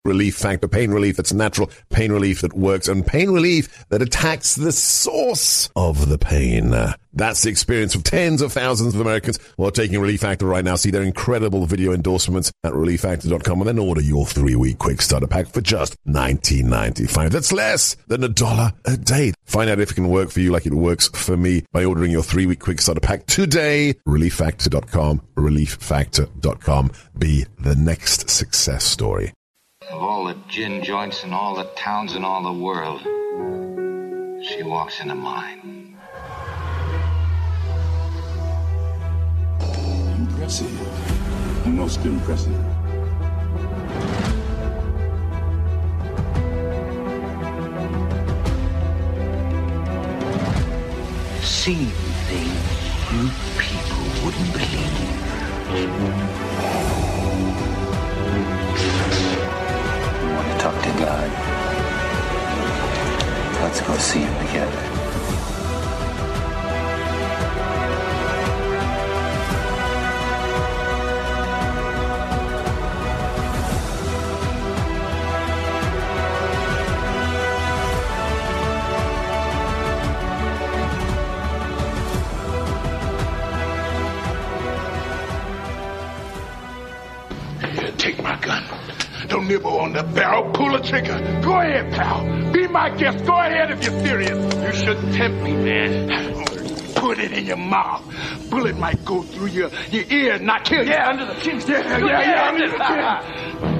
Relief Factor. Pain relief that's natural, pain relief that works, and pain relief that attacks the source of the pain. That's the experience of tens of thousands of Americans who are taking Relief Factor right now. See their incredible video endorsements at relieffactor.com and then order your 3-week quick starter pack for just $19.95. That's less than $1 a day. Find out if it can work for you like it works for me by ordering your 3-week quick starter pack today. relieffactor.com, relieffactor.com. Be the next success story. Of all the gin joints in all the towns in all the world, she walks into mine. Impressive. Most impressive. Seen things you people wouldn't believe. You want to talk to God? Let's go see him together. Take my gun. Don't nibble on the barrel. Pull the trigger. Go ahead, pal. Be my guest. Go ahead if you're serious. You shouldn't tempt me, man. Put it in your mouth. Bullet might go through your ear, not kill you. Yeah, under the chin. Yeah, under the chin.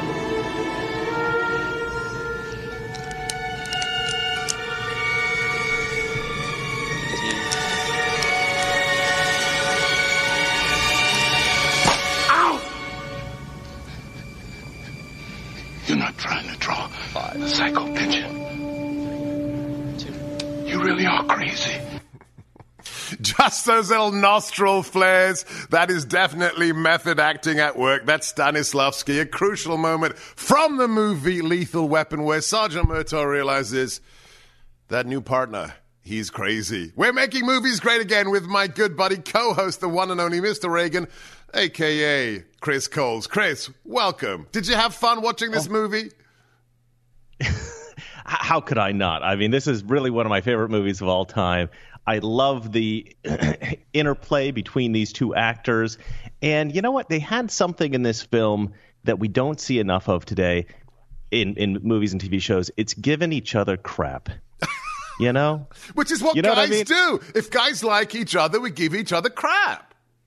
You're not trying to draw a psycho picture. You really are crazy. Just those little nostril flares. That is definitely method acting at work. That's Stanislavski, a crucial moment from the movie Lethal Weapon where Sergeant Murtaugh realizes that new partner, he's crazy. We're making movies great again with my good buddy, co-host, the one and only Mr. Reagan, a.k.a. Chris Coles. Chris, welcome. Did you have fun watching this movie? How could I not? I mean, this is really one of my favorite movies of all time. I love the interplay between these two actors. And you know what? They had something in this film that we don't see enough of today in movies and TV shows. It's giving each other crap. You know? Which is what guys do. If guys like each other, we give each other crap.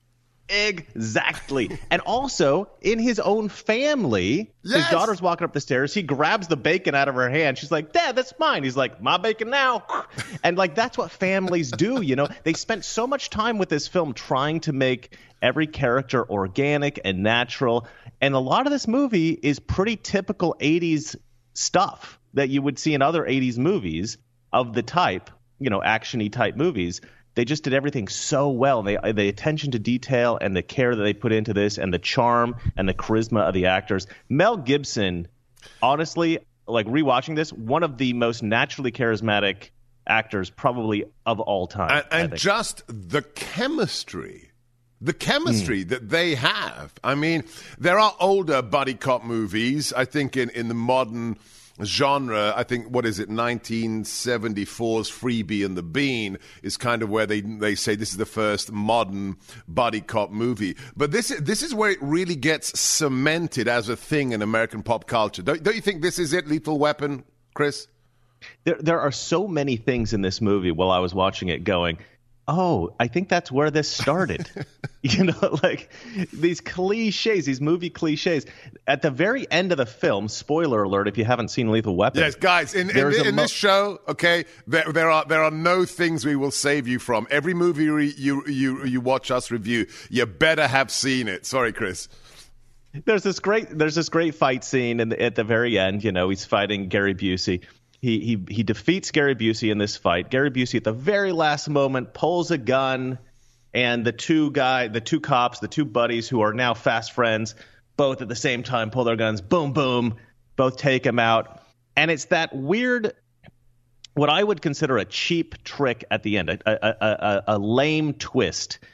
Exactly. And also, in his own family, his daughter's walking up the stairs. He grabs the bacon out of her hand. She's like, Dad, that's mine. He's like, my bacon now. And, like, that's what families do, you know? They spent so much time with this film trying to make every character organic and natural. And a lot of this movie is pretty typical 80s stuff that you would see in other 80s movies of the type, you know, action-y type movies. They just did everything so well. The attention to detail and the care that they put into this and the charm and the charisma of the actors. Mel Gibson, honestly, like rewatching this, one of the most naturally charismatic actors probably of all time. And just the chemistry that they have. I mean, there are older buddy cop movies, I think, in the modern genre. I think, 1974's Freebie and the Bean is kind of where they say this is the first modern buddy cop movie. But this is where it really gets cemented as a thing in American pop culture. Don't you think this is it, Lethal Weapon, Chris? There are so many things in this movie while I was watching it going, oh, I think that's where this started. You know, like these cliches, these movie cliches. At the very end of the film, spoiler alert if you haven't seen Lethal Weapon. Yes, guys, in this show, okay, there are no things we will save you from. Every movie you watch us review, you better have seen it. Sorry, Chris. There's this great fight scene at the very end. You know, he's fighting Gary Busey. He defeats Gary Busey in this fight. Gary Busey at the very last moment pulls a gun, and the two cops, the two buddies who are now fast friends, both at the same time pull their guns. Boom, boom, both take him out. And it's that weird, what I would consider a cheap trick at the end, a lame twist,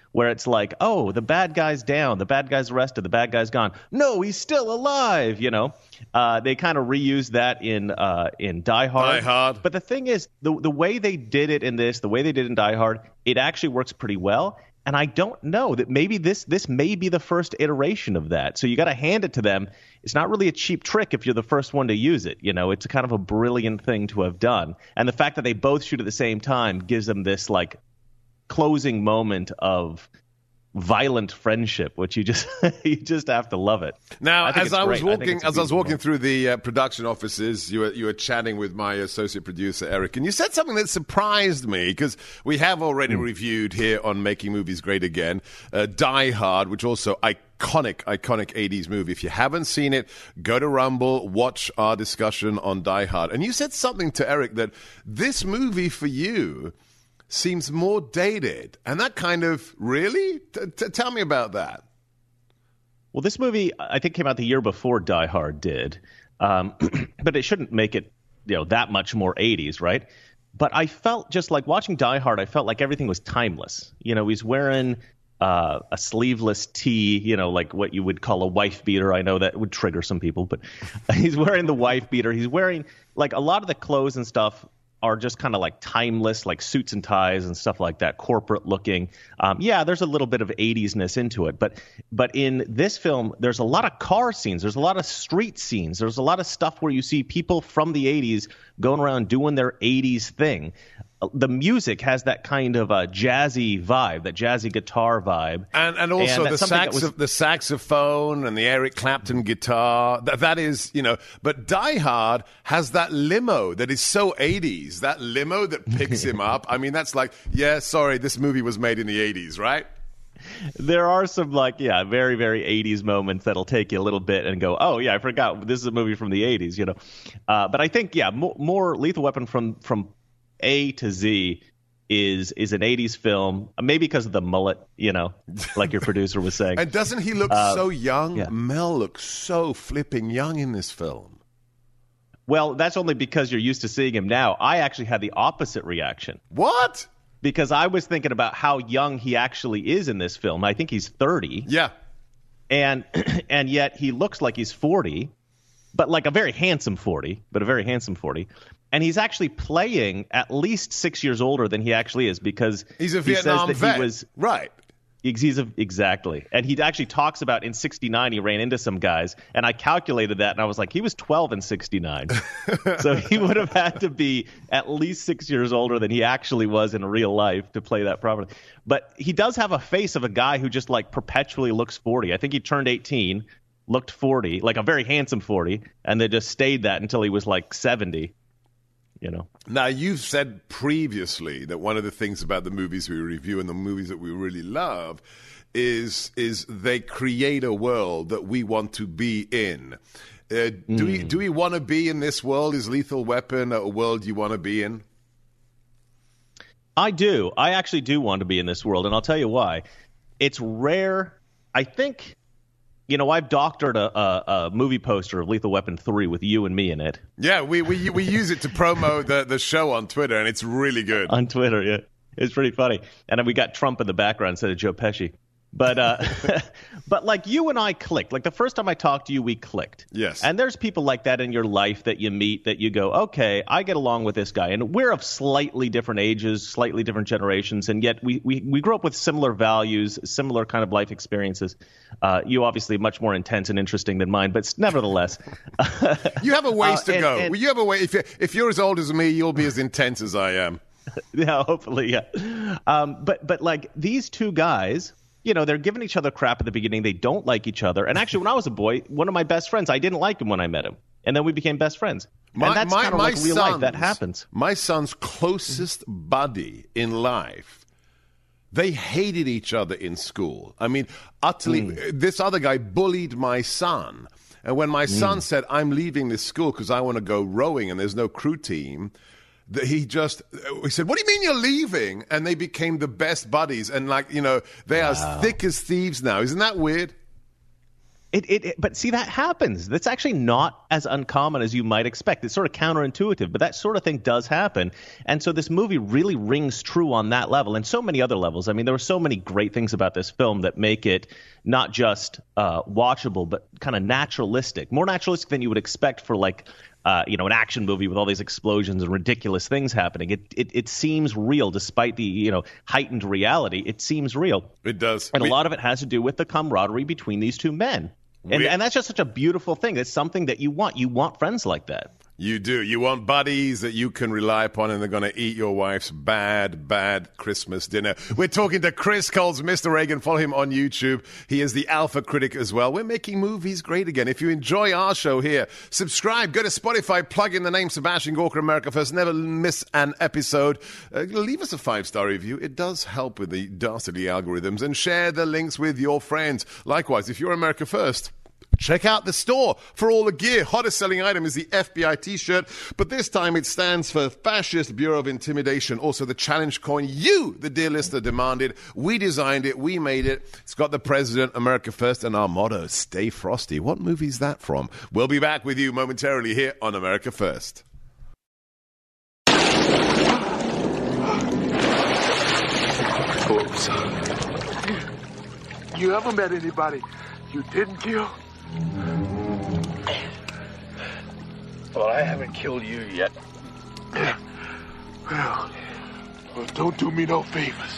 where it's like, oh, the bad guy's down, the bad guy's arrested, the bad guy's gone. No, he's still alive, you know. They kind of reused that in Die Hard. Die Hard. But the thing is, the way they did it in this, the way they did in Die Hard, it actually works pretty well. And I don't know that maybe this may be the first iteration of that. So you got to hand it to them. It's not really a cheap trick if you're the first one to use it. You know, it's kind of a brilliant thing to have done. And the fact that they both shoot at the same time gives them this like closing moment of violent friendship, which you just have to love it. Now, as I was walking through through the production offices, you were chatting with my associate producer Eric, and you said something that surprised me because we have already reviewed here on Making Movies Great Again, Die Hard, which also iconic 80s movie. If you haven't seen it, go to Rumble, watch our discussion on Die Hard, and you said something to Eric that this movie for you seems more dated. And that kind of, really? Tell me about that. Well, this movie, I think, came out the year before Die Hard did. But it shouldn't make it, that much more 80s, right? But I felt, just like watching Die Hard, I felt like everything was timeless. He's wearing a sleeveless tee, like what you would call a wife beater. I know that would trigger some people, but he's wearing the wife beater. He's wearing, like, a lot of the clothes and stuff are just kind of like timeless, like suits and ties and stuff like that, corporate looking. There's a little bit of 80s-ness into it. But in this film, there's a lot of car scenes. There's a lot of street scenes. There's a lot of stuff where you see people from the 80s going around doing their 80s thing. The music has that kind of a jazzy vibe, that jazzy guitar vibe. And also the saxophone and the Eric Clapton guitar. That is, but Die Hard has that limo that is so 80s, that limo that picks him up. I mean, that's like, this movie was made in the 80s, right? There are some, very, very 80s moments that'll take you a little bit and go, oh, yeah, I forgot this is a movie from the 80s, But I think, more Lethal Weapon from A to Z is an 80s film, maybe because of the mullet, like your producer was saying. And doesn't he look so young? Yeah. Mel looks so flipping young in this film. Well, that's only because you're used to seeing him now. I actually had the opposite reaction. What? Because I was thinking about how young he actually is in this film. I think he's 30. Yeah. And yet he looks like he's 40, but like a very handsome 40, And he's actually playing at least 6 years older than he actually is, because he's a Vietnam vet. He was, right. Exactly. And he actually talks about in 69 he ran into some guys, and I calculated that, and I was like, he was 12 in 69. So he would have had to be at least 6 years older than he actually was in real life to play that properly. But he does have a face of a guy who just like perpetually looks 40. I think he turned 18, looked 40, like a very handsome 40, and then just stayed that until he was like 70. Now, you've said previously that one of the things about the movies we review and the movies that we really love is they create a world that we want to be in. Do we want to be in this world? Is Lethal Weapon a world you want to be in? I do. I actually do want to be in this world, and I'll tell you why. It's rare. I think... I've doctored a movie poster of Lethal Weapon 3 with you and me in it. Yeah, we use it to promo the show on Twitter, and it's really good. On Twitter, yeah. It's pretty funny. And then we got Trump in the background instead of Joe Pesci. But but like you and I clicked. Like the first time I talked to you, we clicked. Yes. And there's people like that in your life that you meet that you go, okay, I get along with this guy. And we're of slightly different ages, slightly different generations, and yet we grew up with similar values, similar kind of life experiences. You obviously much more intense and interesting than mine, but nevertheless. You have a ways to go. You have a way. If you're as old as me, you'll be as intense as I am. Yeah, hopefully, yeah. But like these two guys, they're giving each other crap at the beginning. They don't like each other. And actually, when I was a boy, one of my best friends, I didn't like him when I met him. And then we became best friends. And that's kind of like real life. That happens. My son's closest buddy in life, they hated each other in school. I mean, utterly. This other guy bullied my son. And when my son said, I'm leaving this school because I want to go rowing and there's no crew team, he said, what do you mean you're leaving? And they became the best buddies. And they are as thick as thieves now. Isn't that weird? But see, that happens. That's actually not as uncommon as you might expect. It's sort of counterintuitive, but that sort of thing does happen. And so this movie really rings true on that level and so many other levels. I mean, there were so many great things about this film that make it not just watchable, but kind of naturalistic, more naturalistic than you would expect for like, an action movie with all these explosions and ridiculous things happening. It seems real despite the, heightened reality. It seems real. It does. And a lot of it has to do with the camaraderie between these two men. And that's just such a beautiful thing. It's something that you want. You want friends like that. You do. You want buddies that you can rely upon, and they're going to eat your wife's bad Christmas dinner. We're talking to Chris Coles, Mr. Reagan. Follow him on YouTube. He is the Alpha Critic as well. We're making movies great again. If you enjoy our show here, subscribe. Go to Spotify. Plug in the name Sebastian Gorka, America First. Never miss an episode. Leave us a 5-star review. It does help with the dastardly algorithms. And share the links with your friends. Likewise, if you're America First, check out the store for all the gear. Hottest selling item is the FBI t-shirt, but this time it stands for Fascist Bureau of Intimidation. Also the challenge coin you, the dear listener, demanded. We designed it. We made it. It's got the president, America First, and our motto, Stay Frosty. What movie is that from? We'll be back with you momentarily here on America First. Oops. You ever met anybody you didn't kill? Well, I haven't killed you yet. Well, don't do me no favors.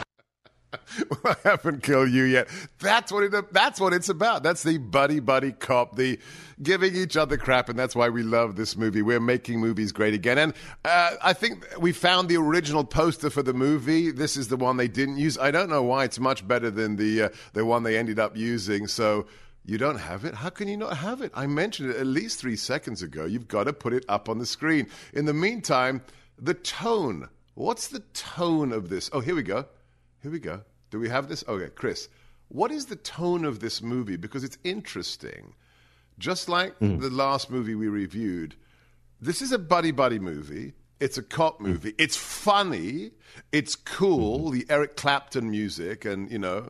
I haven't killed you yet. That's what it's about. That's the buddy cop, the giving each other crap, and that's why we love this movie. We're making movies great again. And I think we found the original poster for the movie. This is the one they didn't use. I don't know why. It's much better than the one they ended up using. So you don't have it? How can you not have it? I mentioned it at least 3 seconds ago. You've got to put it up on the screen. In the meantime, the tone. What's the tone of this? Oh, here we go. Do we have this? Okay, Chris, what is the tone of this movie? Because it's interesting. Just like the last movie we reviewed, this is a buddy movie. It's a cop movie. It's funny. It's cool. The Eric Clapton music and,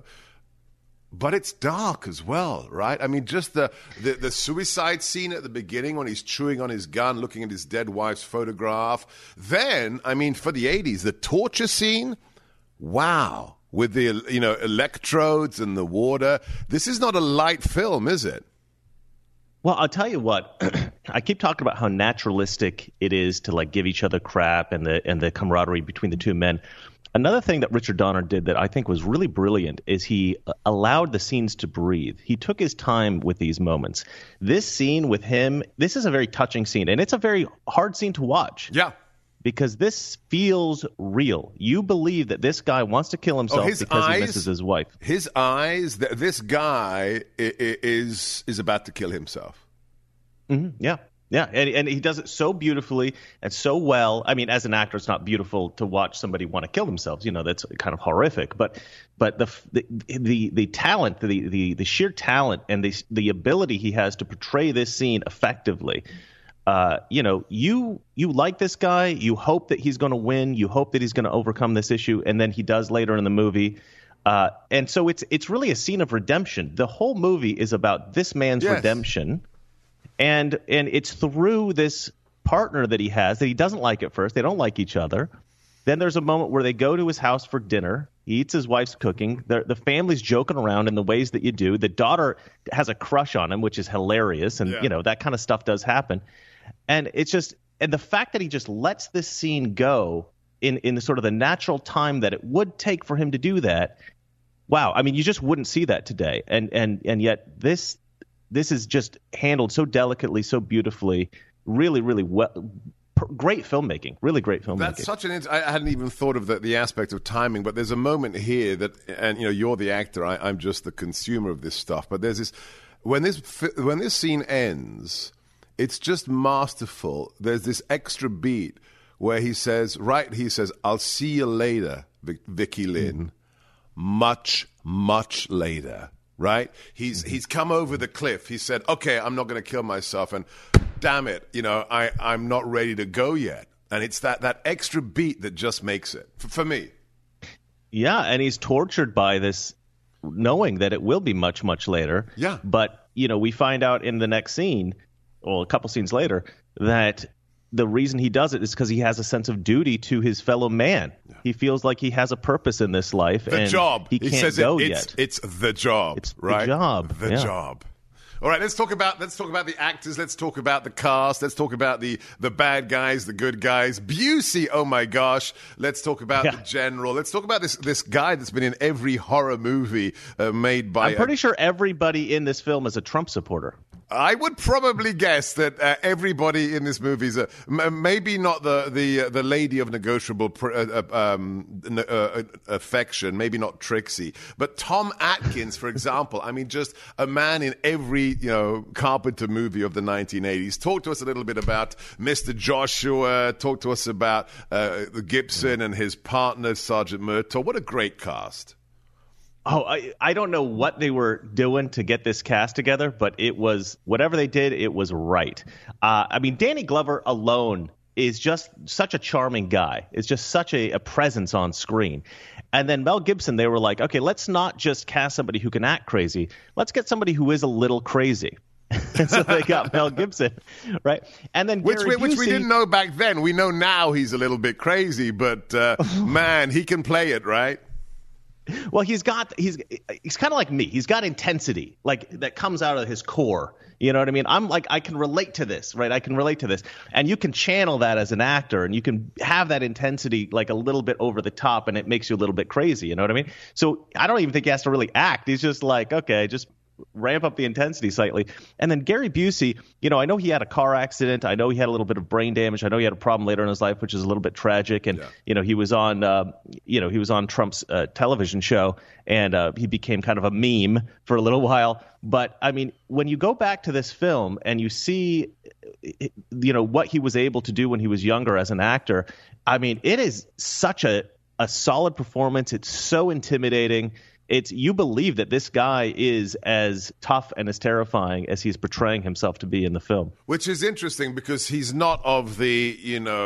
but it's dark as well, right? I mean, just the suicide scene at the beginning when he's chewing on his gun, looking at his dead wife's photograph. Then, I mean, for the 80s, the torture scene, wow, with the, electrodes and the water. This is not a light film, is it? Well, I'll tell you what. I keep talking about how naturalistic it is to like give each other crap and the camaraderie between the two men. Another thing that Richard Donner did that I think was really brilliant is he allowed the scenes to breathe. He took his time with these moments. This scene with him, this is a very touching scene, and it's a very hard scene to watch. Yeah. Because this feels real. You believe that this guy wants to kill himself because he misses his wife. His eyes, this guy is about to kill himself. Mm-hmm. Yeah. Yeah, and he does it so beautifully and so well. I mean, as an actor, it's not beautiful to watch somebody want to kill themselves. That's kind of horrific. But the talent, the sheer talent, and the ability he has to portray this scene effectively. You like this guy. You hope that he's going to win. You hope that he's going to overcome this issue, and then he does later in the movie. And so it's really a scene of redemption. The whole movie is about this man's redemption. And it's through this partner that he has that he doesn't like at first. They don't like each other. Then there's a moment where they go to his house for dinner. He eats his wife's cooking. The family's joking around in the ways that you do. The daughter has a crush on him, which is hilarious. And, that kind of stuff does happen. And it's just – and the fact that he just lets this scene go in the sort of the natural time that it would take for him to do that, wow. I mean, you just wouldn't see that today. And yet this is just handled so delicately, so beautifully, really, really well. Great filmmaking, really great filmmaking. That's such I hadn't even thought of the aspect of timing, but there's a moment here that, and you're the actor, I'm just the consumer of this stuff. But there's this when this scene ends, it's just masterful. There's this extra beat where he says, "I'll see you later, Vicky Lynn, much, much later." Right? He's come over the cliff. He said, okay, I'm not going to kill myself. And damn it, I'm not ready to go yet. And it's that extra beat that just makes it for me. Yeah. And he's tortured by this knowing that it will be much, much later. Yeah. But we find out in the next scene, well, a couple scenes later, that the reason he does it is because he has a sense of duty to his fellow man. Yeah. He feels like he has a purpose in this life. The and job. He can't go yet. It's the job. It's right? the job. The job. All right, let's talk about the actors. Let's talk about the cast. Let's talk about the bad guys, the good guys. Busey, oh my gosh. Let's talk about the general. Let's talk about this guy that's been in every horror movie made by. I'm pretty sure everybody in this film is a Trump supporter. I would probably guess that everybody in this movie is maybe not the lady of negotiable affection, maybe not Trixie, but Tom Atkins, for example. I mean, just a man in every Carpenter movie of the 1980s. Talk to us a little bit about Mr. Joshua. Talk to us about Gibson and his partner Sergeant Murtaugh. What a great cast. Oh, I don't know what they were doing to get this cast together, but it was whatever they did, it was right. I mean, Danny Glover alone is just such a charming guy. It's just such a presence on screen. And then Mel Gibson, they were like, okay, let's not just cast somebody who can act crazy. Let's get somebody who is a little crazy. And so they got Mel Gibson, right? And then which we didn't know back then. We know now he's a little bit crazy, but man, he can play it, right? Well, he's kind of like me. He's got intensity, like that comes out of his core. You know what I mean? I'm like, I can relate to this, right? I can relate to this. And you can channel that as an actor, and you can have that intensity like a little bit over the top, and it makes you a little bit crazy. You know what I mean? So I don't even think he has to really act. He's just like, okay, just ramp up the intensity slightly. And then Gary Busey, I know he had a car accident. I know he had a little bit of brain damage. I know he had a problem later in his life, which is a little bit tragic. And, he was on Trump's television show, and he became kind of a meme for a little while. But, I mean, when you go back to this film and you see, what he was able to do when he was younger as an actor, I mean, it is such a solid performance. It's so intimidating. You believe that this guy is as tough and as terrifying as he's portraying himself to be in the film. Which is interesting because he's not of the,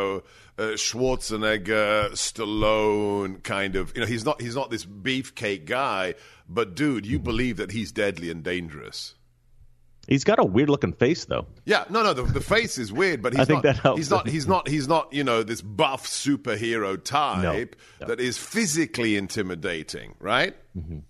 Schwarzenegger, Stallone kind of, he's not this beefcake guy, but dude, you believe that he's deadly and dangerous. He's got a weird looking face, though. Yeah, no, the face is weird, but he's not this buff superhero type that is physically intimidating, right? Mm-hmm.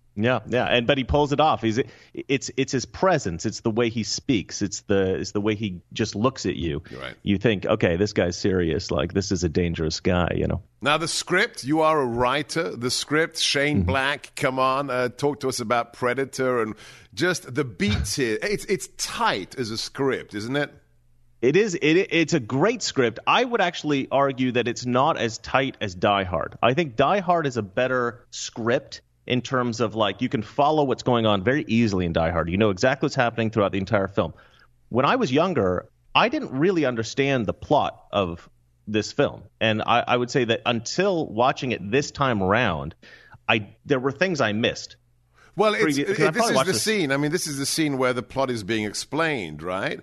Yeah, but he pulls it off. It's his presence, it's the way he speaks, it's the way he just looks at you. Right. You think, okay, this guy's serious. Like, this is a dangerous guy, Now, the script, you are a writer. The script, Shane Black, come on, talk to us about Predator and just the beats here. It's tight as a script, isn't it? It is. It's a great script. I would actually argue that it's not as tight as Die Hard. I think Die Hard is a better script in terms of, like, you can follow what's going on very easily in Die Hard. You know exactly what's happening throughout the entire film. When I was younger, I didn't really understand the plot of this film. And I would say that until watching it this time around, there were things I missed. Well, this is the scene. I mean, this is the scene where the plot is being explained, right,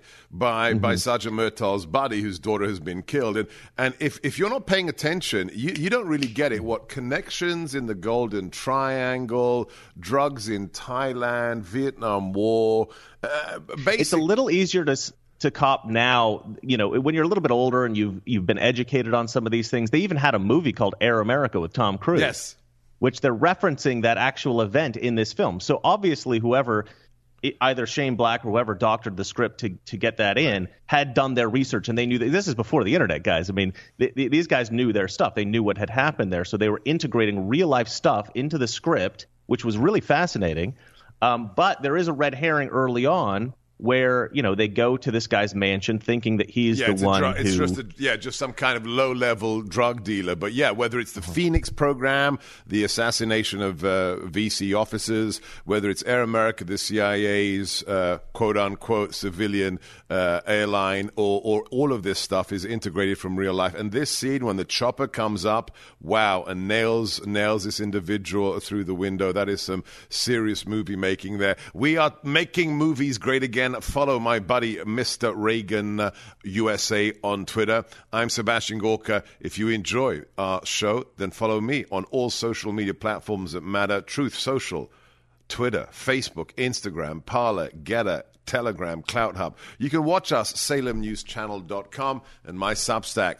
by Sergeant Murtaugh's buddy, whose daughter has been killed. And if you're not paying attention, you don't really get it. What connections in the Golden Triangle, drugs in Thailand, Vietnam War. It's a little easier to cop now, when you're a little bit older and you've been educated on some of these things. They even had a movie called Air America with Tom Cruise. Yes. Which they're referencing that actual event in this film. So obviously whoever, either Shane Black or whoever doctored the script to get that in, had done their research, and they knew that this is before the internet, guys. I mean, these guys knew their stuff. They knew what had happened there. So they were integrating real-life stuff into the script, which was really fascinating. But there is a red herring early on where, they go to this guy's mansion thinking that he's the one who... It's just some kind of low-level drug dealer. But, whether it's the Phoenix program, the assassination of VC officers, whether it's Air America, the CIA's quote-unquote civilian airline, or all of this stuff is integrated from real life. And this scene, when the chopper comes up, wow, and nails this individual through the window, that is some serious movie making there. We are making movies great again. Follow my buddy Mr. Reagan USA on Twitter. I'm Sebastian Gorka. If you enjoy our show, then follow me on all social media platforms that matter. Truth Social. Twitter, Facebook, Instagram, Parler, Getter, Telegram, CloutHub. You can watch us, SalemNewsChannel.com, and my Substack,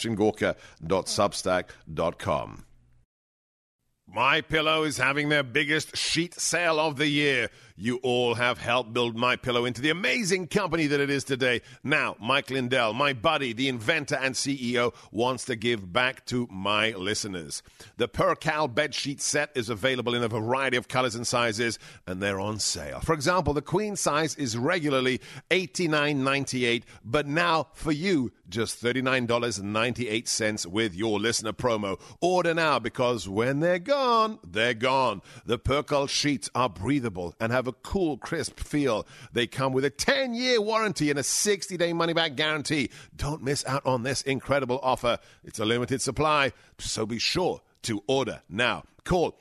SebastianGorka.substack.com. MyPillow is having their biggest sheet sale of the year. You all have helped build MyPillow into the amazing company that it is today. Now, Mike Lindell, my buddy, the inventor and CEO, wants to give back to my listeners. The Percal bedsheet set is available in a variety of colors and sizes, and they're on sale. For example, the queen size is regularly $89.98, but now for you, just $39.98 with your listener promo. Order now, because when they're gone, they're gone. The Percal sheets are breathable and have a cool, crisp feel. They come with a 10-year warranty and a 60-day money-back guarantee. Don't miss out on this incredible offer. It's a limited supply, so be sure to order now. Call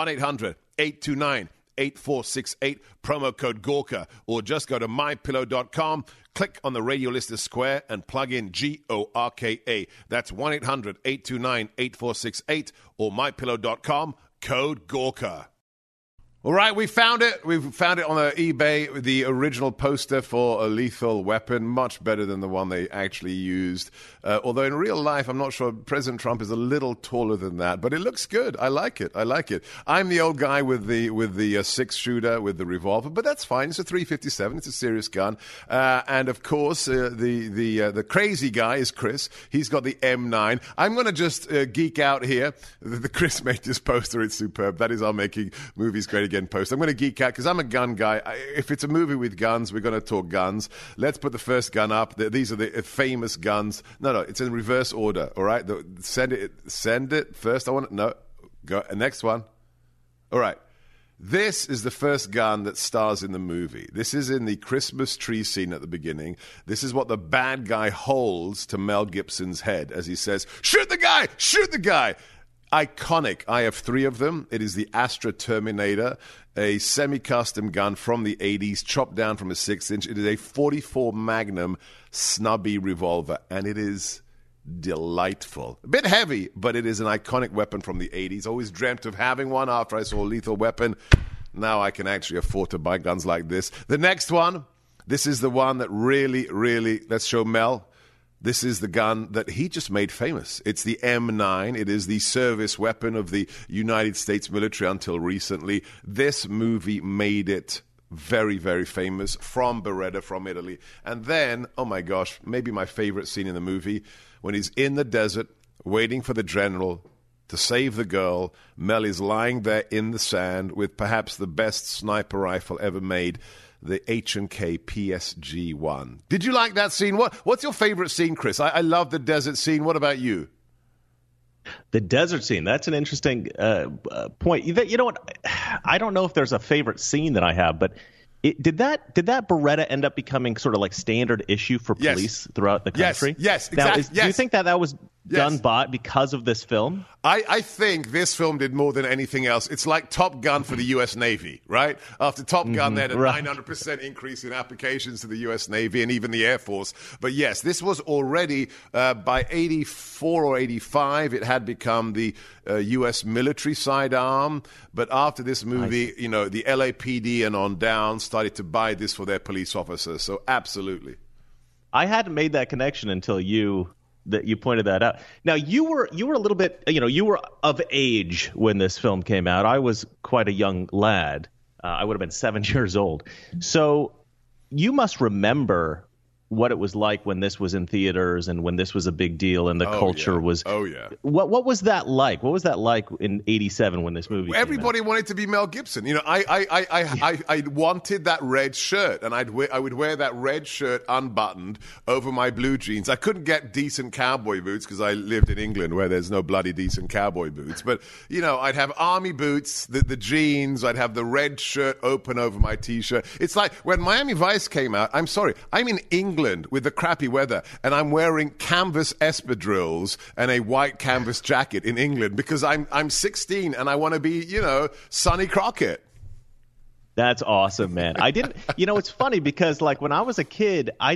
1-800-829-8468, promo code Gorka, or just go to mypillow.com, click on the radio listener square, and plug in GORKA. That's 1-800-829-8468 or mypillow.com, code Gorka. All right, we found it. We found it on eBay, the original poster for a Lethal Weapon, much better than the one they actually used. Although in real life, I'm not sure, President Trump is a little taller than that, but it looks good. I like it. I'm the old guy with the six-shooter, with the revolver, but that's fine. It's a .357. It's a serious gun. And of course, the crazy guy is Chris. He's got the M9. I'm going to just geek out here. The Chris made this poster. It's superb. That is our Making Movies Great Again post. I'm going to geek out because I'm a gun guy. If it's a movie with guns, we're going to talk guns. Let's put the first gun up. These are the famous guns. No, it's in reverse order. All right, send it first. Go next one. All right. This is the first gun that stars in the movie. This is in the Christmas tree scene at the beginning. This is what the bad guy holds to Mel Gibson's head as he says, "Shoot the guy! Shoot the guy!" Iconic. I have 3 of them. It is the Astra Terminator, a semi-custom gun from the 80s, chopped down from a 6-inch. It is a .44 Magnum snubby revolver, and it is delightful. A bit heavy, but it is an iconic weapon from the 80s. Always dreamt of having one after I saw Lethal Weapon. Now I can actually afford to buy guns like this. The next one, this is the one that really, let's show Mel. This is the gun that he just made famous. It's the M9. It is the service weapon of the United States military until recently. This movie made it very, very famous, from Beretta, from Italy. And then, oh my gosh, maybe my favorite scene in the movie, when he's in the desert waiting for the general to save the girl. Mel is lying there in the sand with perhaps the best sniper rifle ever made, the H&K PSG-1. Did you like that scene? What's your favorite scene, Chris? I love the desert scene. What about you? The desert scene, that's an interesting point. You know what? I don't know if there's a favorite scene that I have, but did that Beretta end up becoming sort of like standard issue for police throughout the country? Yes, exactly. Do you think that was done because of this film? I think this film did more than anything else. It's like Top Gun for the U.S. Navy, right? After Top Gun, they had a 900% increase in applications to the U.S. Navy and even the Air Force. But yes, this was already, by 84 or 85, it had become the U.S. military sidearm. But after this movie, the LAPD and on down started to buy this for their police officers. So absolutely. I hadn't made that connection until you pointed that out. Now, you were a little bit, you were of age when this film came out. I was quite a young lad. I would have been 7 years old. So you must remember what it was like when this was in theaters and when this was a big deal and the culture was. Oh, yeah. What was that like? What was that like in 87 when this movie came Everybody out? wanted to be Mel Gibson. I wanted that red shirt, and I would wear that red shirt unbuttoned over my blue jeans. I couldn't get decent cowboy boots because I lived in England where there's no bloody decent cowboy boots. But, I'd have army boots, the jeans, I'd have the red shirt open over my T-shirt. It's like when Miami Vice came out, I'm sorry, I'm in England with the crappy weather, and I'm wearing canvas espadrilles and a white canvas jacket in England because I'm 16 and I want to be, Sonny Crockett. That's awesome, man. I didn't, it's funny because like when I was a kid, I didn't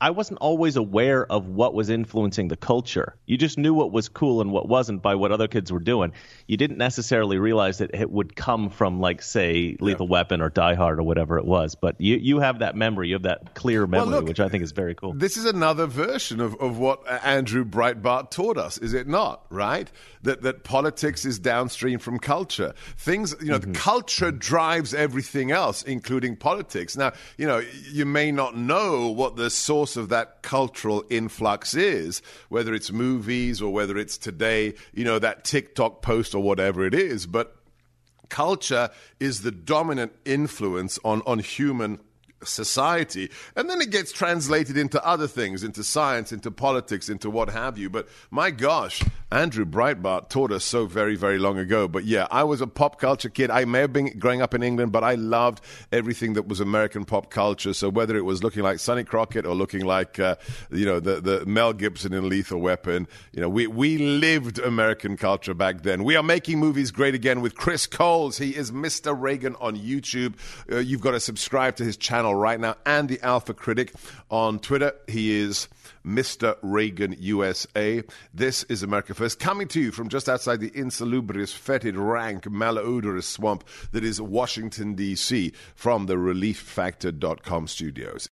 I wasn't always aware of what was influencing the culture. You just knew what was cool and what wasn't by what other kids were doing. You didn't necessarily realize that it would come from, like, say, Lethal Weapon or Die Hard or whatever it was. But you have that memory. You have that clear memory, which I think is very cool. This is another version of what Andrew Breitbart taught us, is it not, right? That politics is downstream from culture. Things, the culture drives everything else, including politics. Now, you may not know what the source of that cultural influx is, whether it's movies or whether it's today, that TikTok post or whatever it is, but culture is the dominant influence on human society, and then it gets translated into other things, into science, into politics, into what have you. But my gosh, Andrew Breitbart taught us so very, very long ago. But yeah, I was a pop culture kid. I may have been growing up in England, but I loved everything that was American pop culture. So whether it was looking like Sonny Crockett or looking like the Mel Gibson in Lethal Weapon, we lived American culture back then. We are making movies great again with Chris Coles. He is Mr. Reagan on YouTube. You've got to subscribe to his channel right now, and the Alpha Critic on Twitter. He is Mr. Reagan USA. This is America First, coming to you from just outside the insalubrious, fetid, rank, malodorous swamp that is Washington, D.C., from the ReliefFactor.com studios.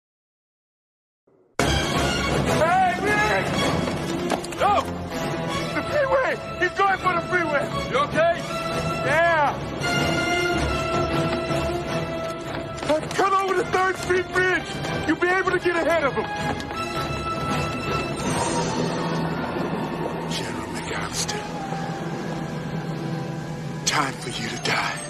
Hey, Rick! Oh! The freeway! He's going for the freeway! You okay? Yeah! Cut over the 3rd Street Bridge! You'll be able to get ahead of him! General McAllister, time for you to die.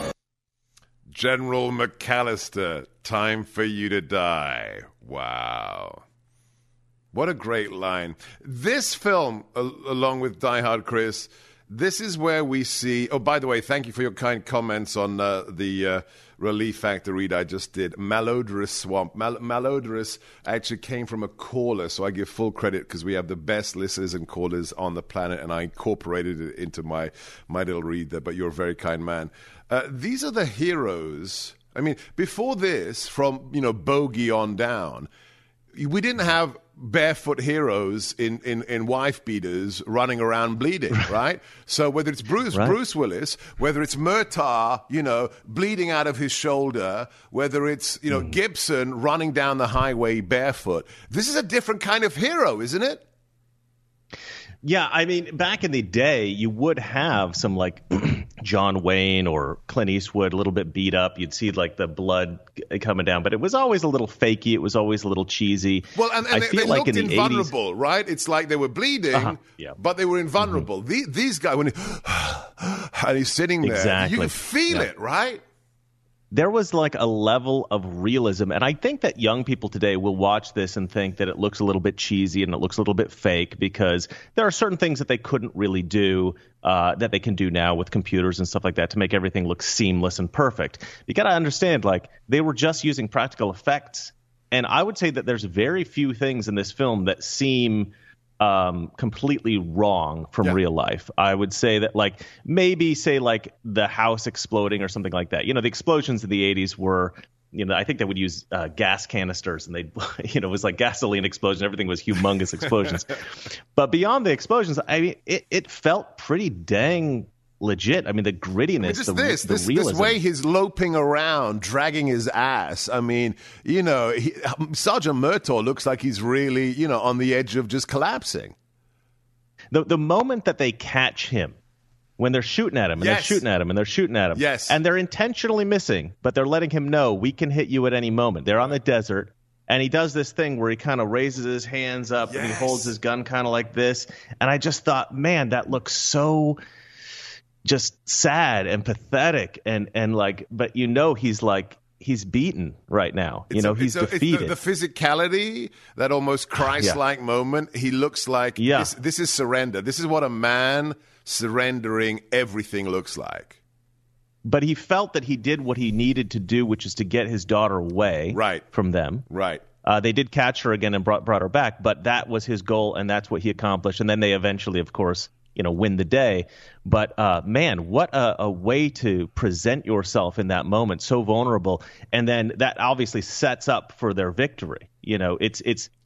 General McAllister, time for you to die. Wow. What a great line. This film, along with Die Hard, Chris, this is where we see... Oh, by the way, thank you for your kind comments on the Relief Factor read I just did. Malodorous Swamp. Malodorous actually came from a caller, so I give full credit because we have the best listeners and callers on the planet, and I incorporated it into my little read there, but you're a very kind man. These are the heroes. I mean, before this, from, Bogey on down, we didn't have barefoot heroes in wife beaters running around bleeding, right? So whether it's Bruce Willis, whether it's Murtaugh, bleeding out of his shoulder, whether it's, Gibson running down the highway barefoot, this is a different kind of hero, isn't it? Yeah, I mean, back in the day, you would have some, like, John Wayne or Clint Eastwood a little bit beat up. You'd see, like, the blood coming down. But it was always a little fakey. It was always a little cheesy. Well, and they looked invulnerable, 80s, right? It's like they were bleeding, but they were invulnerable. These guys, when and he's sitting there, exactly. You can feel it, right? There was like a level of realism, and I think that young people today will watch this and think that it looks a little bit cheesy and it looks a little bit fake because there are certain things that they couldn't really do that they can do now with computers and stuff like that to make everything look seamless and perfect. You got to understand, like, they were just using practical effects, and I would say that there's very few things in this film that seem completely wrong from real life. I would say that, like, maybe say like the house exploding or something like that. The explosions in the 80s were, I think they would use gas canisters, and they, it was like gasoline explosion. Everything was humongous explosions. But beyond the explosions, I mean, it felt pretty dang legit. I mean, the grittiness, the realism. This way he's loping around, dragging his ass. I mean, Sergeant Murtaugh looks like he's really, on the edge of just collapsing. The moment that they catch him, when they're shooting at him, and they're shooting at him, and they're shooting at him, and they're intentionally missing, but they're letting him know, we can hit you at any moment. They're on the desert, and he does this thing where he kind of raises his hands up, and he holds his gun kind of like this, and I just thought, man, that looks so just sad and pathetic, and like, but he's beaten right now. He's defeated. It's the physicality, that almost Christ-like moment. He looks like this is surrender. This is what a man surrendering everything looks like. But he felt that he did what he needed to do, which is to get his daughter away from them. Right. They did catch her again and brought her back, but that was his goal, and that's what he accomplished. And then they eventually, of course, win the day. But man, what a way to present yourself in that moment, so vulnerable. And then that obviously sets up for their victory. It's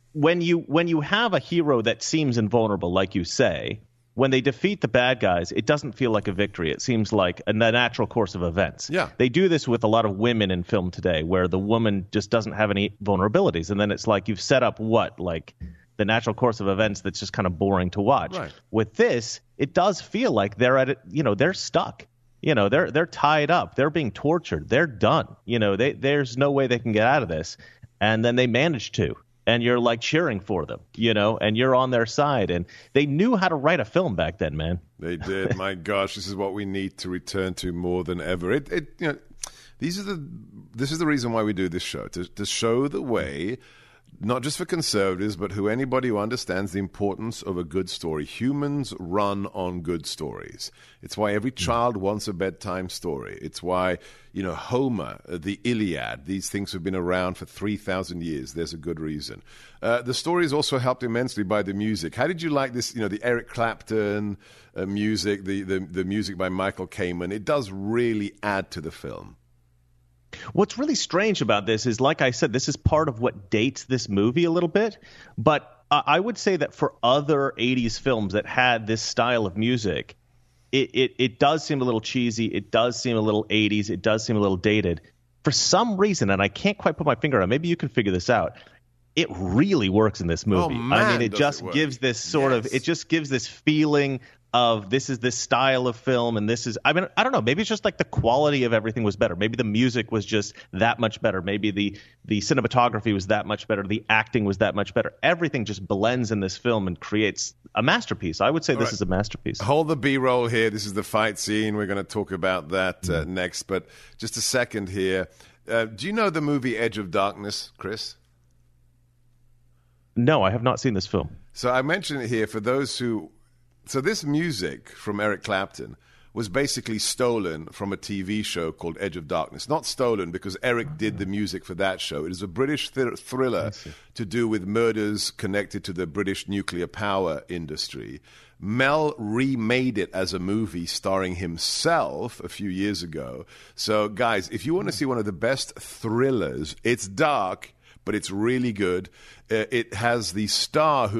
when you have a hero that seems invulnerable, like you say, when they defeat the bad guys, it doesn't feel like a victory. It seems like a natural course of events. Yeah. They do this with a lot of women in film today, where the woman just doesn't have any vulnerabilities. And then it's like you've set up like the natural course of events that's just kind of boring to watch. Right. With this, it does feel like they're at it, they're stuck. They're tied up. They're being tortured. They're done. There's no way they can get out of this. And then they manage to. And you're like cheering for them, and you're on their side. And they knew how to write a film back then, man. They did. My gosh, this is what we need to return to more than ever. This is the reason why we do this show, to show the way, not just for conservatives, but anybody who understands the importance of a good story. Humans run on good stories. It's why every child wants a bedtime story. It's why, Homer, the Iliad, these things have been around for 3,000 years. There's a good reason. The story is also helped immensely by the music. How did you like this, the Eric Clapton music, the music by Michael Kamen? It does really add to the film. What's really strange about this is, like I said, this is part of what dates this movie a little bit. But I would say that for other 80s films that had this style of music, it does seem a little cheesy. It does seem a little 80s. It does seem a little dated. For some reason, and I can't quite put my finger on it, maybe you can figure this out, it really works in this movie. Oh, man, it just gives this sort of – it just gives this feeling – of this is this style of film, and this is I don't know, maybe it's just like the quality of everything was better. Maybe the music was just that much better. Maybe the cinematography was that much better. The acting was that much better. Everything just blends in this film and creates a masterpiece. I would say this is a masterpiece. Hold the B-roll here. This is the fight scene. We're going to talk about that next, but just a second here. Do you know the movie Edge of Darkness, Chris? No, I have not seen this film. So I mention it here for those who... So this music from Eric Clapton was basically stolen from a TV show called Edge of Darkness. Not stolen because Eric did the music for that show. It is a British thriller to do with murders connected to the British nuclear power industry. Mel remade it as a movie starring himself a few years ago. So, guys, if you want to see one of the best thrillers, it's dark, but it's really good. It has the star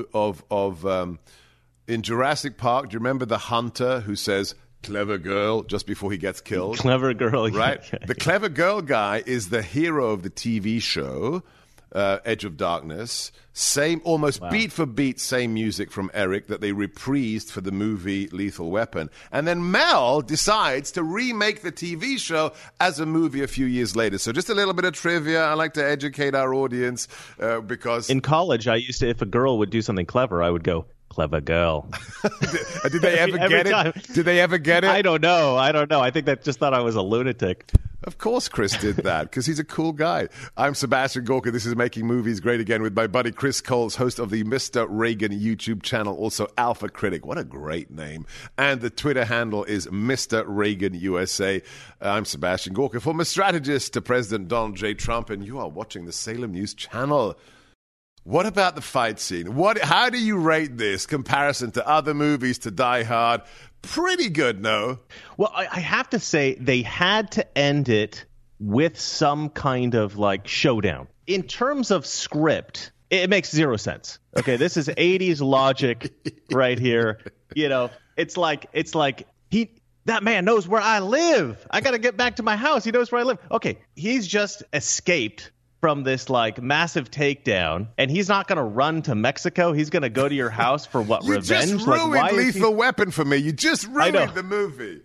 in Jurassic Park, do you remember the hunter who says, clever girl, just before he gets killed? Clever girl, right? Yeah. The clever girl guy is the hero of the TV show, Edge of Darkness. Same, almost beat for beat, same music from Eric that they reprised for the movie Lethal Weapon. And then Mel decides to remake the TV show as a movie a few years later. So just a little bit of trivia. I like to educate our audience because... In college, I used to, if a girl would do something clever, I would go... Clever girl. Did they ever get it? Did they ever get it? I don't know. I think that just thought I was a lunatic. Of course Chris did that, because he's a cool guy. I'm Sebastian Gorka. This is Making Movies Great Again with my buddy Chris Coles, host of the Mr. Reagan YouTube channel, also Alpha Critic. What a great name. And the Twitter handle is Mr. Reagan USA. I'm Sebastian Gorka, former strategist to President Donald J. Trump, and you are watching the Salem News Channel. What about the fight scene? How do you rate this comparison to other movies, to Die Hard? Pretty good, no? Well, I have to say they had to end it with some kind of like showdown. In terms of script, it makes zero sense. Okay, this is 80s logic right here. It's like that man knows where I live. I got to get back to my house. He knows where I live. Okay, he's just escaped from this like massive takedown, and he's not going to run to Mexico. He's going to go to your house for what? You revenge? Just ruined Lethal Weapon for me. You just ruined the movie.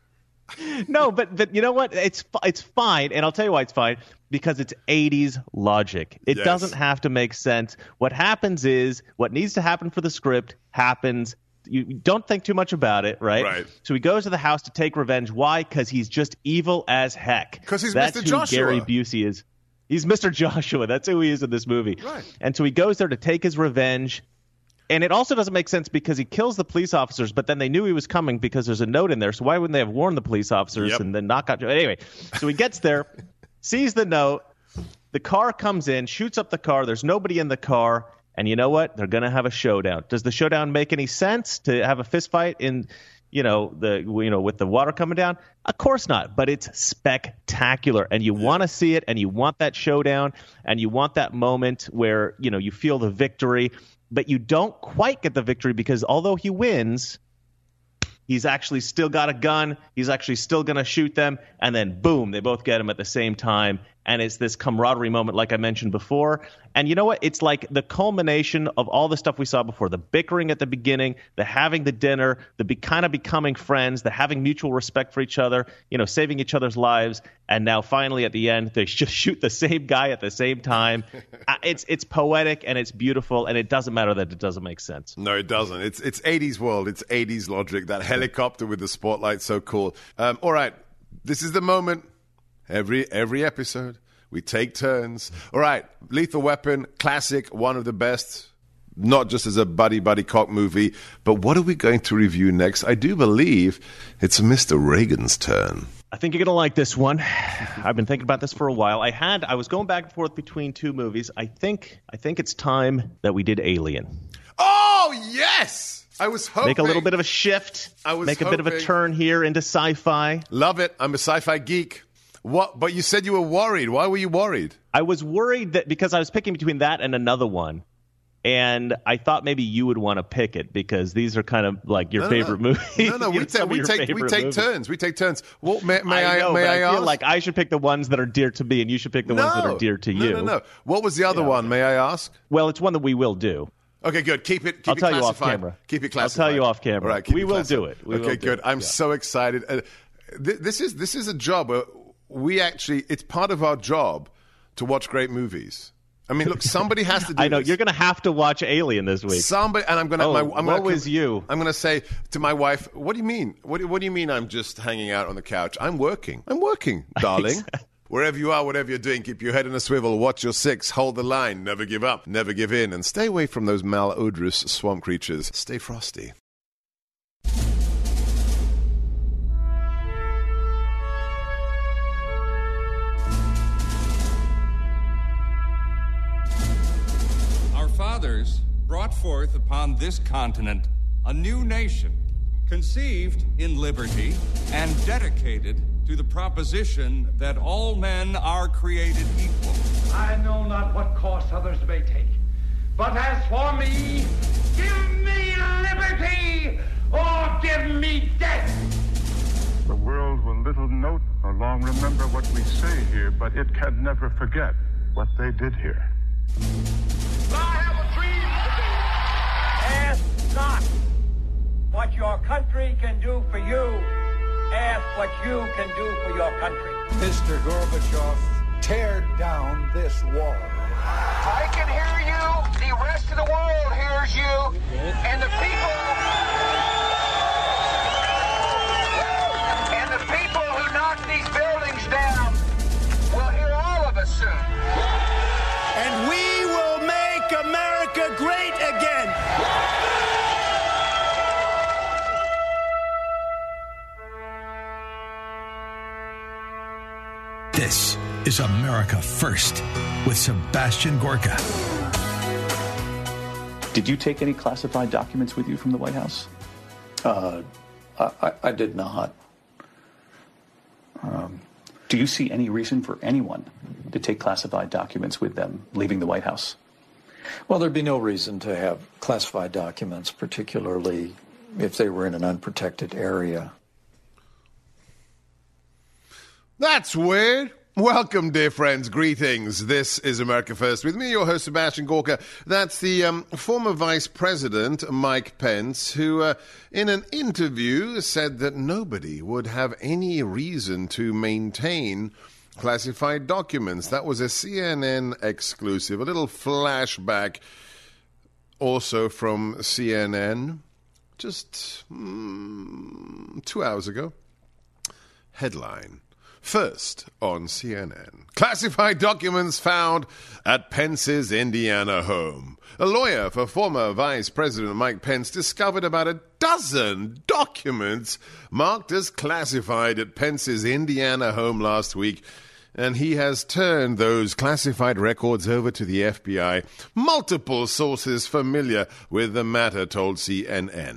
No, but you know what? It's fine, and I'll tell you why it's fine. Because it's 80s logic. It doesn't have to make sense. What happens is what needs to happen for the script happens. You don't think too much about it, right? Right. So he goes to the house to take revenge. Why? Because he's just evil as heck. Because he's That's Mr. who Joshua. Gary Busey is. He's Mr. Joshua. That's who he is in this movie. Right. And so he goes there to take his revenge. And it also doesn't make sense because he kills the police officers, but then they knew he was coming because there's a note in there. So why wouldn't they have warned the police officers and then knock out? Anyway, so he gets there, sees the note. The car comes in, shoots up the car. There's nobody in the car. And you know what? They're going to have a showdown. Does the showdown make any sense to have a fist fight in with the water coming down? Of course not, but it's spectacular, and you want to see it, and you want that showdown, and you want that moment where, you feel the victory, but you don't quite get the victory because although he wins, he's actually still got a gun. He's actually still going to shoot them. And then, boom, they both get him at the same time. And it's this camaraderie moment, like I mentioned before. And you know what? It's like the culmination of all the stuff we saw before. The bickering at the beginning, the having the dinner, the kind of becoming friends, the having mutual respect for each other, saving each other's lives. And now finally at the end, they just shoot the same guy at the same time. It's poetic and it's beautiful. And it doesn't matter that it doesn't make sense. No, it doesn't. It's 80s world. It's 80s logic. That helicopter with the spotlight, so cool. All right. This is the moment. Every episode, we take turns. All right, Lethal Weapon, classic, one of the best, not just as a buddy cop movie, but what are we going to review next? I do believe it's Mr. Reagan's turn. I think you're going to like this one. I've been thinking about this for a while. I was going back and forth between two movies. I think it's time that we did Alien. Oh, yes! I was hoping. Make a little bit of a shift. Make a bit of a turn here into sci-fi. Love it. I'm a sci-fi geek. What? But you said you were worried. Why were you worried? I was worried that because I was picking between that and another one, and I thought maybe you would want to pick it because these are kind of like your favorite movies. No, we take turns. We take turns. Well, may I I feel ask? like I should pick the ones that are dear to me, and you should pick the ones that are dear to you. No. What was the other one? May I ask? Well, it's one that we will do. Okay, good. Keep it. I'll tell you off camera. Keep it classified. I'll tell you off camera. All right, we will do it. Okay, good. I'm so excited. This is a job. We actually, it's part of our job to watch great movies. I mean, look, somebody has to do I know, this. you're going to have to watch Alien this week. Somebody, and I'm going to... what was you? I'm going to say to my wife, what do you mean? What do you mean I'm just hanging out on the couch? I'm working, darling. Wherever you are, whatever you're doing, keep your head in a swivel, watch your six, hold the line, never give up, never give in, and stay away from those malodorous swamp creatures. Stay frosty. Fathers brought forth upon this continent a new nation, conceived in liberty and dedicated to the proposition that all men are created equal. I know not what course others may take, but as for me, give me liberty or give me death. The world will little note nor long remember what we say here, but it can never forget what they did here. I have a dream today. Ask not what your country can do for you. Ask what you can do for your country. Mr. Gorbachev, tear down this wall. I can hear you. The rest of the world hears you. And the people who knock these buildings down will hear all of us soon. And we will make America great again. This is America First with Sebastian Gorka. Did you take any classified documents with you from the White House? I did not. Do you see any reason for anyone to take classified documents with them leaving the White House? Well, there'd be no reason to have classified documents, particularly if they were in an unprotected area. That's weird. Welcome, dear friends. Greetings. This is America First with me, your host, Sebastian Gorka. That's the former Vice President, Mike Pence, who, in an interview, said that nobody would have any reason to maintain classified documents. That was a CNN exclusive. A little flashback also from CNN just 2 hours ago. Headline. First on CNN. Classified documents found at Pence's Indiana home. A lawyer for former Vice President Mike Pence discovered about a dozen documents marked as classified at Pence's Indiana home last week, and he has turned those classified records over to the FBI. Multiple sources familiar with the matter told CNN.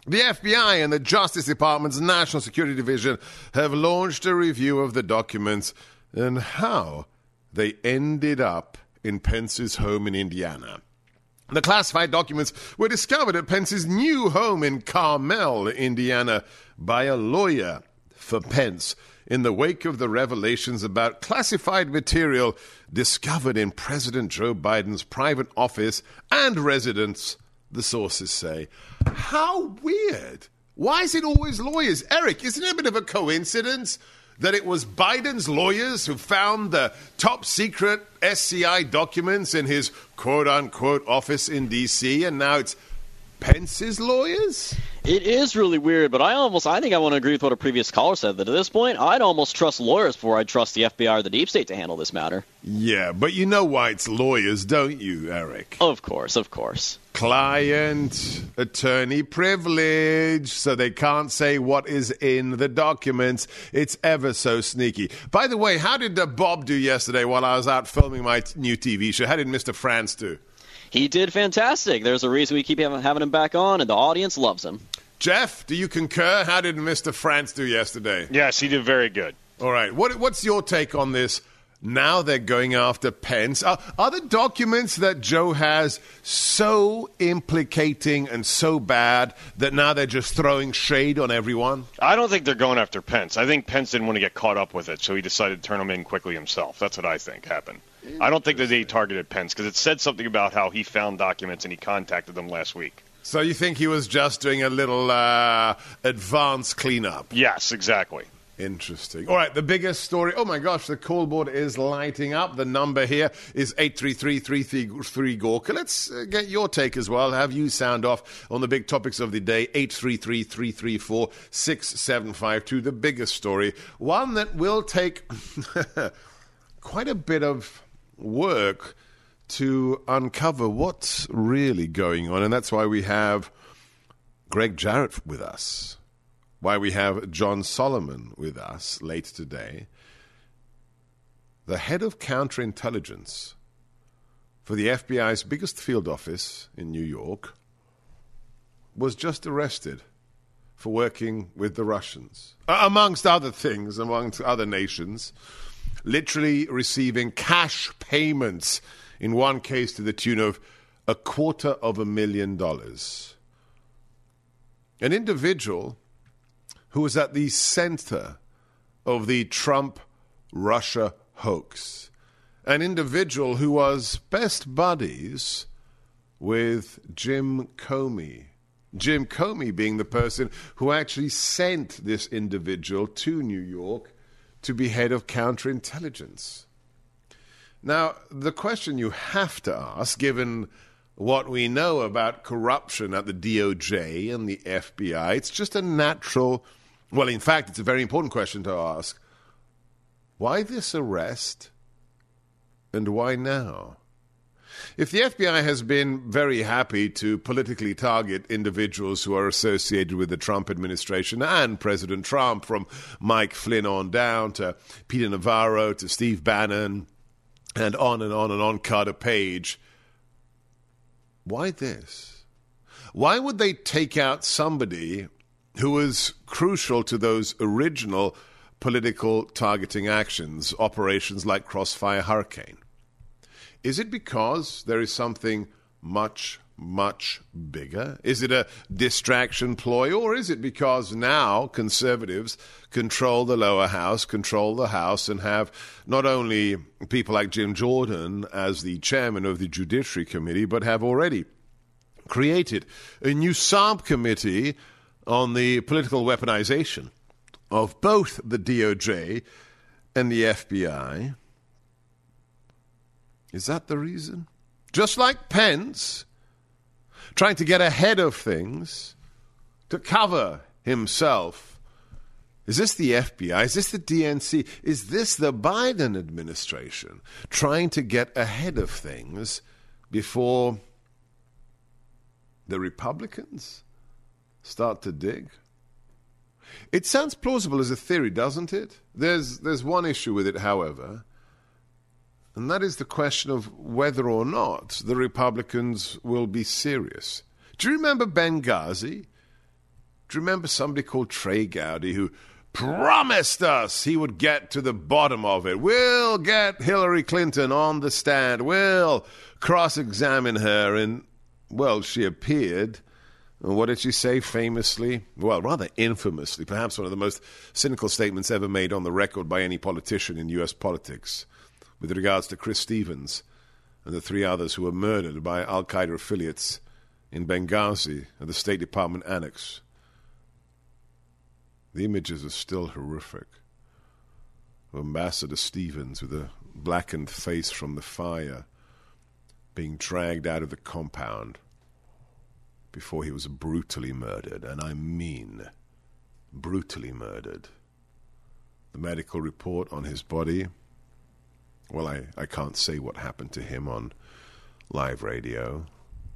The FBI and the Justice Department's National Security Division have launched a review of the documents and how they ended up in Pence's home in Indiana. The classified documents were discovered at Pence's new home in Carmel, Indiana, by a lawyer for Pence in the wake of the revelations about classified material discovered in President Joe Biden's private office and residence, the sources say. How weird. Why is it always lawyers? Eric, isn't it a bit of a coincidence that it was Biden's lawyers who found the top secret SCI documents in his quote-unquote office in D.C., and now it's Pence's lawyers? It is really weird, but I think I want to agree with what a previous caller said, that at this point, I'd almost trust lawyers before I'd trust the FBI or the deep state to handle this matter. Yeah, but you know why it's lawyers, don't you, Eric? Of course, of course. Client, attorney privilege, so they can't say what is in the documents. It's ever so sneaky. By the way, how did Bob do yesterday while I was out filming my new TV show? How did Mr. France do? He did fantastic. There's a reason we keep having him back on, and the audience loves him. Jeff, do you concur? How did Mr. France do yesterday? Yes, he did very good. All right. What's your take on this? Now they're going after Pence. Are the documents that Joe has so implicating and so bad that now they're just throwing shade on everyone? I don't think they're going after Pence. I think Pence didn't want to get caught up with it, so he decided to turn them in quickly himself. That's what I think happened. I don't think that they targeted Pence because it said something about how he found documents and he contacted them last week. So you think he was just doing a little advanced cleanup? Yes, exactly. Interesting. All right, the biggest story. Oh, my gosh, the call board is lighting up. The number here is 833-333-GORKA. Let's get your take as well. Have you sound off on the big topics of the day. 833-334-6752. The biggest story. One that will take quite a bit of work to uncover what's really going on. And that's why we have Greg Jarrett with us. Why we have John Solomon with us late today. The head of counterintelligence for the FBI's biggest field office in New York was just arrested for working with the Russians. Amongst other things, amongst other nations, literally receiving cash payments, in one case to the tune of $250,000. An individual who was at the center of the Trump-Russia hoax. An individual who was best buddies with Jim Comey. Jim Comey being the person who actually sent this individual to New York to be head of counterintelligence. Now, the question you have to ask, given what we know about corruption at the DOJ and the FBI, it's just a natural... Well, in fact, it's a very important question to ask. Why this arrest and why now? If the FBI has been very happy to politically target individuals who are associated with the Trump administration and President Trump, from Mike Flynn on down to Peter Navarro to Steve Bannon and on and on and on, Carter Page, why this? Why would they take out somebody who was crucial to those original political targeting actions, operations like Crossfire Hurricane? Is it because there is something much, much bigger? Is it a distraction ploy, or is it because now conservatives control the lower house, control the House, and have not only people like Jim Jordan as the chairman of the Judiciary Committee, but have already created a new subcommittee on the political weaponization of both the DOJ and the FBI? Is that the reason? Just like Pence, trying to get ahead of things, to cover himself. Is this the FBI? Is this the DNC? Is this the Biden administration trying to get ahead of things before the Republicans start to dig? It sounds plausible as a theory, doesn't it? There's one issue with it, however, and that is the question of whether or not the Republicans will be serious. Do you remember Benghazi? Do you remember somebody called Trey Gowdy who promised us he would get to the bottom of it? We'll get Hillary Clinton on the stand. We'll cross-examine her. And, well, she appeared. And what did she say famously? Well, rather infamously, perhaps one of the most cynical statements ever made on the record by any politician in U.S. politics with regards to Chris Stevens and the 3 others who were murdered by al-Qaeda affiliates in Benghazi at the State Department Annex. The images are still horrific. Of Ambassador Stevens with a blackened face from the fire being dragged out of the compound before he was brutally murdered, and I mean brutally murdered. The medical report on his body, well, I can't say what happened to him on live radio.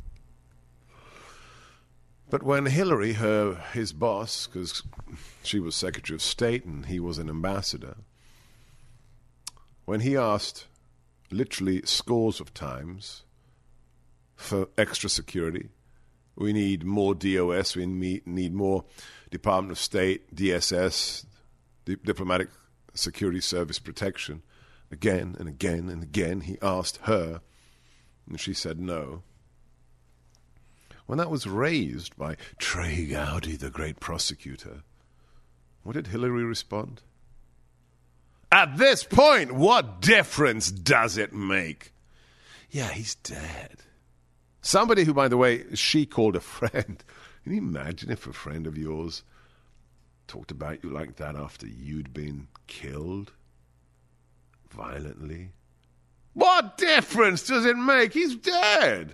But when Hillary, his boss, because she was Secretary of State and he was an ambassador, when he asked literally scores of times for extra security, we need more DOS, we need more Department of State, DSS, Diplomatic Security Service protection. Again and again and again he asked her, and she said no. When that was raised by Trey Gowdy, the great prosecutor, what did Hillary respond? At this point, what difference does it make? Yeah, he's dead. Somebody who, by the way, she called a friend. Can you imagine if a friend of yours talked about you like that after you'd been killed violently? What difference does it make? He's dead.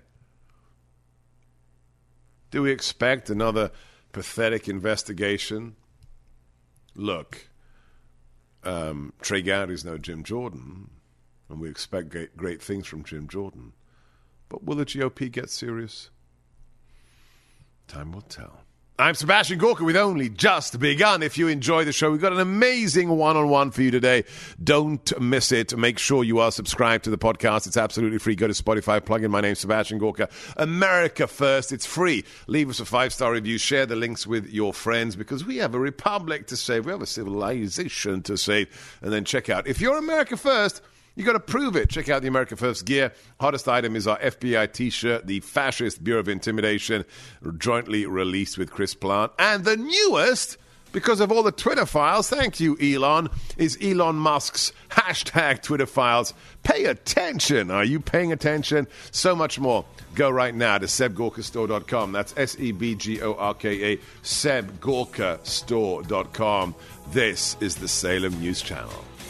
Do we expect another pathetic investigation? Look, Trey Gowdy's no Jim Jordan, and we expect great things from Jim Jordan. But will the GOP get serious? Time will tell. I'm Sebastian Gorka with Only Just Begun. If you enjoy the show, we've got an amazing one-on-one for you today. Don't miss it. Make sure you are subscribed to the podcast. It's absolutely free. Go to Spotify, plug in my name, Sebastian Gorka. America First. It's free. Leave us a 5-star review. Share the links with your friends because we have a republic to save. We have a civilization to save. And then check out. If you're America First, you got to prove it. Check out the America First gear. Hottest item is our FBI T-shirt, the Fascist Bureau of Intimidation, jointly released with Chris Plant. And the newest, because of all the Twitter files, thank you, Elon, is Elon Musk's hashtag Twitter files. Pay attention. Are you paying attention? So much more. Go right now to SebGorkaStore.com. That's SEBGORKA, SebGorkaStore.com. This is the Salem News Channel.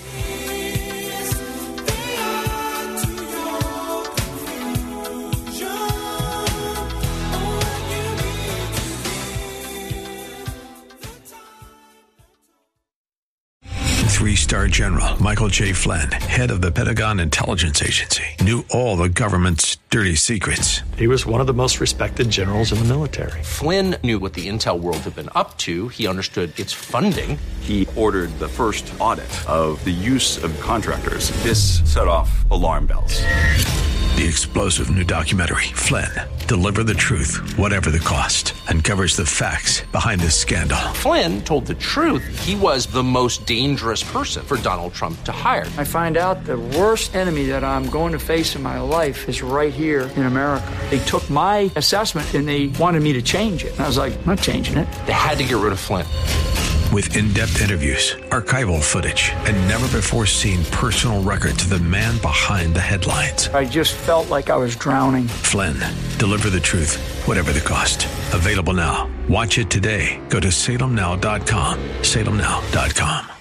Three-star General Michael J. Flynn, head of the Pentagon Intelligence Agency, knew all the government's dirty secrets. He was one of the most respected generals in the military. Flynn knew what the intel world had been up to. He understood its funding. He ordered the first audit of the use of contractors. This set off alarm bells. The explosive new documentary, Flynn, Deliver the Truth, Whatever the Cost, uncovers the facts behind this scandal. Flynn told the truth. He was the most dangerous person for Donald Trump to hire. I find out the worst enemy that I'm going to face in my life is right here in America. They took my assessment and they wanted me to change it. And I was like, I'm not changing it. They had to get rid of Flynn. With in-depth interviews, archival footage, and never-before-seen personal records of the man behind the headlines. I just felt like I was drowning. Flynn, Deliver the Truth, Whatever the Cost. Available now. Watch it today. Go to salemnow.com. salemnow.com.